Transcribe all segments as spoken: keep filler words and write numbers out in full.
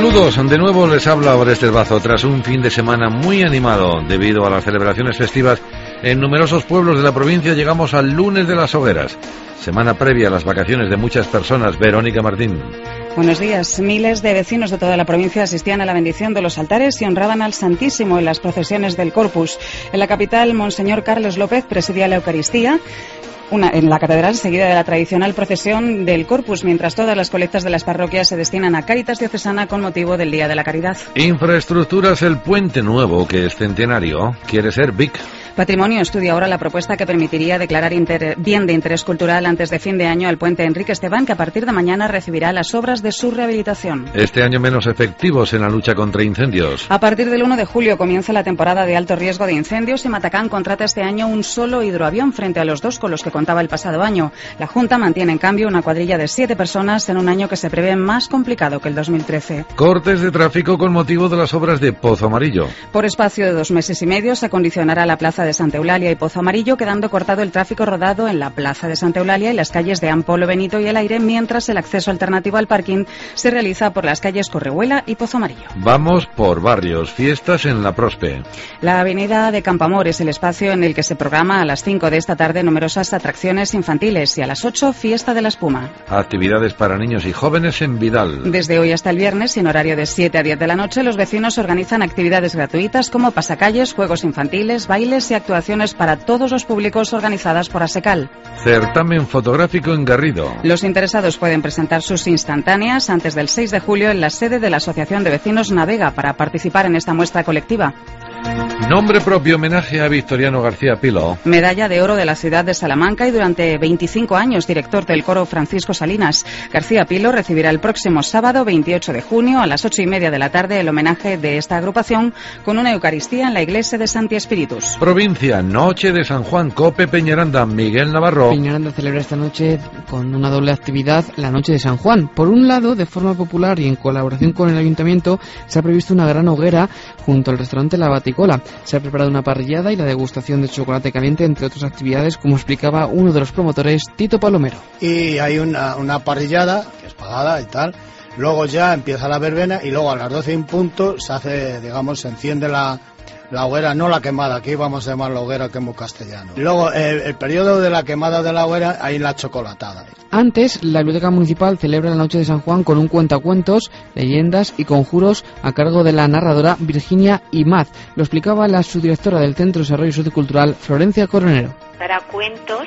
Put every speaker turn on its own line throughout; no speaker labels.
Saludos, de nuevo les habla Orestes Bazo tras un fin de semana muy animado debido a las celebraciones festivas en numerosos pueblos de la provincia. Llegamos al lunes de las hogueras, semana previa a las vacaciones de muchas personas. Verónica Martín.
Buenos días. Miles de vecinos de toda la provincia asistían a la bendición de los altares y honraban al Santísimo en las procesiones del Corpus. En la capital, Monseñor Carlos López presidía la Eucaristía Una, en la catedral, seguida de la tradicional procesión del Corpus, mientras todas las colectas de las parroquias se destinan a Cáritas Diocesana con motivo del Día de la Caridad.
Infraestructuras. El puente nuevo, que es centenario, quiere ser B I C.
Patrimonio estudia ahora la propuesta que permitiría declarar inter... bien de interés cultural antes de fin de año al puente Enrique Esteban, que a partir de mañana recibirá las obras de su rehabilitación.
Este año menos efectivos en la lucha contra incendios.
A partir del uno de julio comienza la temporada de alto riesgo de incendios y Matacán contrata este año un solo hidroavión frente a los dos con los que contaba el pasado año. La Junta mantiene en cambio una cuadrilla de siete personas en un año que se prevé más complicado que el dos mil trece.
Cortes de tráfico con motivo de las obras de Pozo Amarillo.
Por espacio de dos meses y medio se acondicionará la plaza de Santa Eulalia y Pozo Amarillo, quedando cortado el tráfico rodado en la plaza de Santa Eulalia y las calles de Ampolo, Benito y El Aire, mientras el acceso alternativo al parking se realiza por las calles Correhuela y Pozo Amarillo.
Vamos por barrios. Fiestas en la Prospe.
La avenida de Campoamor es el espacio en el que se programa a las cinco de esta tarde numerosas atracciones infantiles y a las ocho fiesta de la espuma.
Actividades para niños y jóvenes en Vidal.
Desde hoy hasta el viernes, en horario de siete a diez de la noche, los vecinos organizan actividades gratuitas como pasacalles, juegos infantiles, bailes y actuaciones para todos los públicos organizadas por ASECAL.
Certamen fotográfico en Garrido.
Los interesados pueden presentar sus instantáneas antes del seis de julio en la sede de la Asociación de Vecinos Navega para participar en esta muestra colectiva.
Nombre propio, homenaje a Victoriano García Pilo.
Medalla de oro de la ciudad de Salamanca y durante veinticinco años director del coro Francisco Salinas. García Pilo recibirá el próximo sábado veintiocho de junio a las ocho y media de la tarde el homenaje de esta agrupación con una Eucaristía en la iglesia de Santi Espíritus.
Provincia, Noche de San Juan, Cope Peñaranda. Miguel Navarro.
Peñaranda celebra esta noche con una doble actividad, la Noche de San Juan. Por un lado, de forma popular y en colaboración con el Ayuntamiento, se ha previsto una gran hoguera junto al restaurante La Baticola. Se ha preparado una parrillada y la degustación de chocolate caliente, entre otras actividades, como explicaba uno de los promotores, Tito Palomero.
Y hay una, una parrillada, que es pagada y tal. Luego ya empieza la verbena y luego a las doce en punto se hace, digamos, se enciende la, la hoguera, no la quemada, aquí vamos a llamar la hoguera, que es muy castellano. Luego, el, el periodo de la quemada de la hoguera, hay la chocolatada.
Antes, la Biblioteca Municipal celebra la Noche de San Juan con un cuentacuentos, leyendas y conjuros a cargo de la narradora Virginia Imaz. Lo explicaba la subdirectora del Centro de Desarrollo Sociocultural, Florencia Coronero.
Hará cuentos,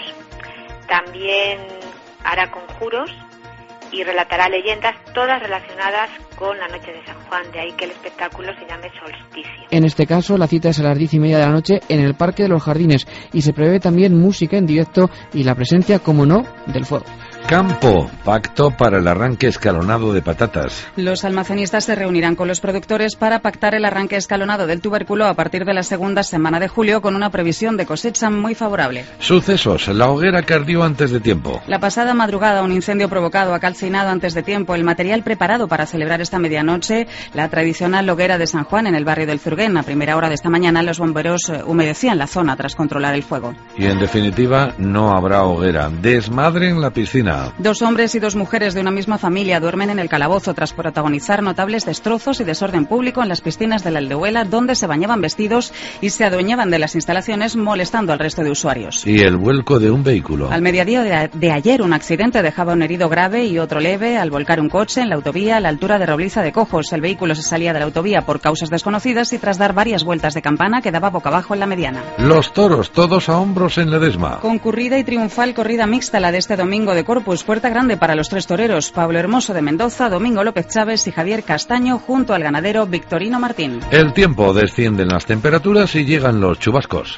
también hará conjuros y relatará leyendas, todas relacionadas con la Noche de San Juan, de ahí que el espectáculo se llame Solsticio.
En este caso, la cita es a las diez y media de la noche en el Parque de los Jardines y se prevé también música en directo y la presencia, como no, del fuego.
Campo, pacto para el arranque escalonado de patatas.
Los almacenistas se reunirán con los productores para pactar el arranque escalonado del tubérculo a partir de la segunda semana de julio, con una previsión de cosecha muy favorable.
Sucesos, la hoguera que ardió antes de tiempo.
La pasada madrugada, un incendio provocado ha calcinado antes de tiempo el material preparado para celebrar esta medianoche la tradicional hoguera de San Juan en el barrio del Zurguén. A primera hora de esta mañana los bomberos humedecían la zona tras controlar el fuego.
Y en definitiva, no habrá hoguera. Desmadre en la piscina.
Dos hombres y dos mujeres de una misma familia duermen en el calabozo tras protagonizar notables destrozos y desorden público en las piscinas de la Aldehuela, donde se bañaban vestidos y se adueñaban de las instalaciones, molestando al resto de usuarios.
Y el vuelco de un vehículo.
Al mediodía de, de ayer, un accidente dejaba un herido grave y otro leve al volcar un coche en la autovía a la altura de Robliza de Cojos. El vehículo se salía de la autovía por causas desconocidas y tras dar varias vueltas de campana quedaba boca abajo en la mediana.
Los toros, todos a hombros en Ledesma.
Concurrida y triunfal corrida mixta la de este domingo de Corpus. Puerta grande para los tres toreros, Pablo Hermoso de Mendoza, Domingo López Chávez y Javier Castaño, junto al ganadero Victorino Martín.
El tiempo, descienden las temperaturas y llegan los chubascos.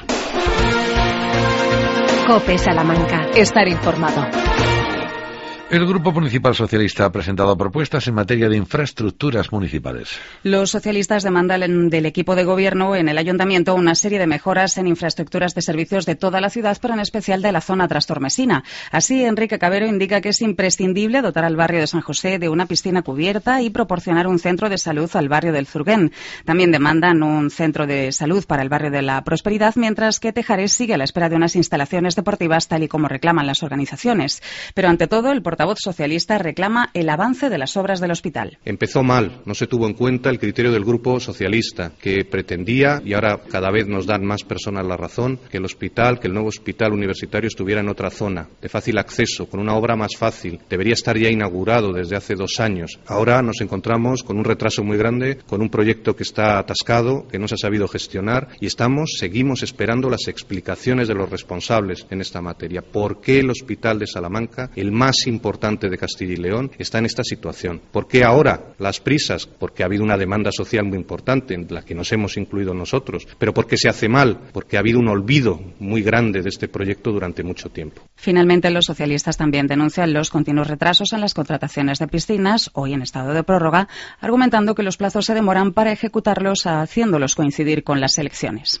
COPE Salamanca. Estar informado.
El Grupo Municipal Socialista ha presentado propuestas en materia de infraestructuras municipales.
Los socialistas demandan del equipo de gobierno en el ayuntamiento una serie de mejoras en infraestructuras de servicios de toda la ciudad, pero en especial de la zona trastormesina. Así, Enrique Cabero indica que es imprescindible dotar al barrio de San José de una piscina cubierta y proporcionar un centro de salud al barrio del Zurguén. También demandan un centro de salud para el barrio de la Prosperidad, mientras que Tejares sigue a la espera de unas instalaciones deportivas tal y como reclaman las organizaciones. Pero ante todo, el portavoz portavoz socialista reclama el avance de las obras del hospital.
Empezó mal, no se tuvo en cuenta el criterio del Grupo Socialista, que pretendía, y ahora cada vez nos dan más personas la razón, que el hospital, que el nuevo hospital universitario estuviera en otra zona, de fácil acceso, con una obra más fácil. Debería estar ya inaugurado desde hace dos años. Ahora nos encontramos con un retraso muy grande, con un proyecto que está atascado, que no se ha sabido gestionar, y estamos, seguimos esperando las explicaciones de los responsables en esta materia. ¿Por qué el Hospital de Salamanca, el más importante de Castilla y León, está en esta situación? ¿Por qué ahora las prisas? Porque ha habido una demanda social muy importante, en la que nos hemos incluido nosotros. ¿Pero por qué se hace mal? Porque ha habido un olvido muy grande de este proyecto durante mucho tiempo.
Finalmente, los socialistas también denuncian los continuos retrasos en las contrataciones de piscinas, hoy en estado de prórroga, argumentando que los plazos se demoran para ejecutarlos, haciéndolos coincidir con las elecciones.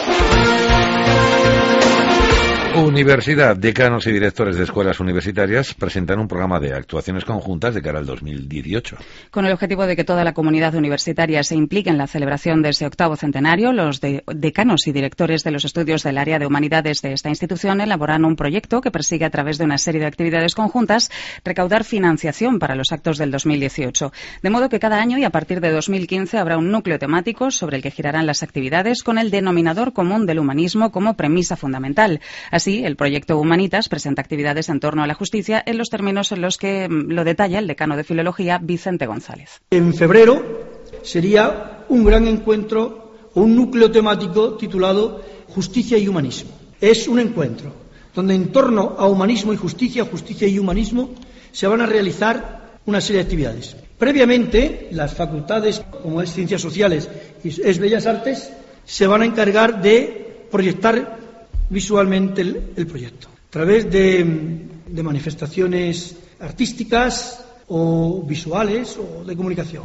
Universidad, decanos y directores de escuelas universitarias presentan un programa de actuaciones conjuntas de cara al dos mil dieciocho.
Con el objetivo de que toda la comunidad universitaria se implique en la celebración de ese octavo centenario, los de decanos y directores de los estudios del área de humanidades de esta institución elaboran un proyecto que persigue, a través de una serie de actividades conjuntas, recaudar financiación para los actos del dos mil dieciocho. De modo que cada año y a partir de dos mil quince habrá un núcleo temático sobre el que girarán las actividades, con el denominador común del humanismo como premisa fundamental. Así, el proyecto Humanitas presenta actividades en torno a la justicia en los términos en los que lo detalla el decano de Filología, Vicente González.
En febrero sería un gran encuentro o un núcleo temático titulado Justicia y Humanismo. Es un encuentro donde en torno a humanismo y justicia, justicia y humanismo, se van a realizar una serie de actividades. Previamente, las facultades, como es Ciencias Sociales y es Bellas Artes, se van a encargar de proyectar visualmente el, el proyecto, a través de, de manifestaciones artísticas o visuales o de comunicación,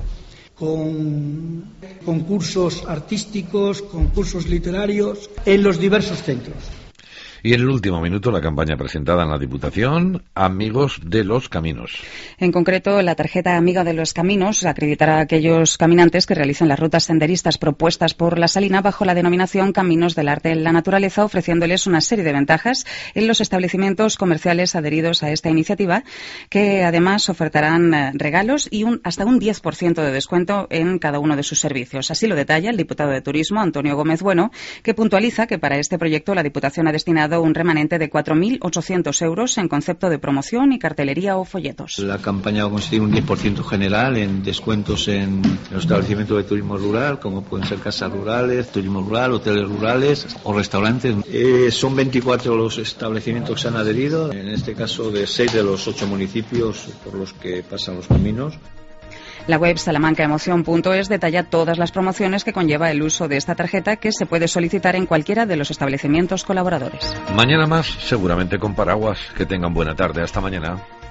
con concursos artísticos, concursos literarios en los diversos centros.
Y en el último minuto, la campaña presentada en la Diputación, Amigos de los Caminos.
En concreto, la tarjeta Amiga de los Caminos acreditará a aquellos caminantes que realicen las rutas senderistas propuestas por La Salina bajo la denominación Caminos del Arte en la Naturaleza, ofreciéndoles una serie de ventajas en los establecimientos comerciales adheridos a esta iniciativa, que además ofertarán regalos y un, hasta un diez por ciento de descuento en cada uno de sus servicios. Así lo detalla el diputado de Turismo, Antonio Gómez Bueno, que puntualiza que para este proyecto la Diputación ha destinado un remanente de cuatro mil ochocientos euros en concepto de promoción y cartelería o folletos.
La campaña va a consistir en un diez por ciento general en descuentos en los establecimientos de turismo rural, como pueden ser casas rurales, turismo rural, hoteles rurales o restaurantes. Eh, son veinticuatro los establecimientos que se han adherido, en este caso de seis de los ocho municipios por los que pasan los caminos.
La web salamancaemoción punto es detalla todas las promociones que conlleva el uso de esta tarjeta, que se puede solicitar en cualquiera de los establecimientos colaboradores.
Mañana más, seguramente con paraguas. Que tengan buena tarde. Hasta mañana.